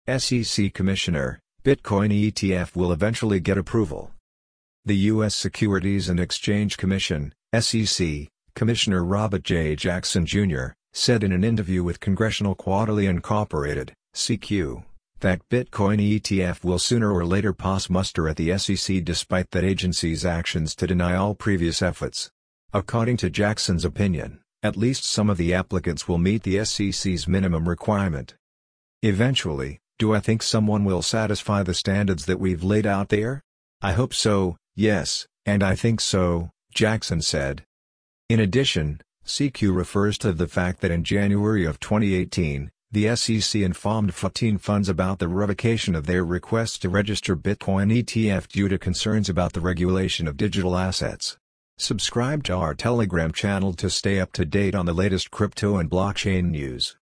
SEC Commissioner, Bitcoin ETF will eventually get approval. The U.S. Securities and Exchange Commission, SEC, Commissioner Robert J. Jackson Jr., said in an interview with Congressional Quarterly Incorporated, CQ, that Bitcoin ETF will sooner or later pass muster at the SEC despite that agency's actions to deny all previous efforts. According to Jackson's opinion, at least some of the applicants will meet the SEC's minimum requirement. Eventually, do I think someone will satisfy the standards that we've laid out there? I hope so, yes, and I think so, Jackson said. In addition, CQ refers to the fact that in January of 2018, the SEC informed 14 funds about the revocation of their requests to register Bitcoin ETF due to concerns about the regulation of digital assets. Subscribe to our Telegram channel to stay up to date on the latest crypto and blockchain news.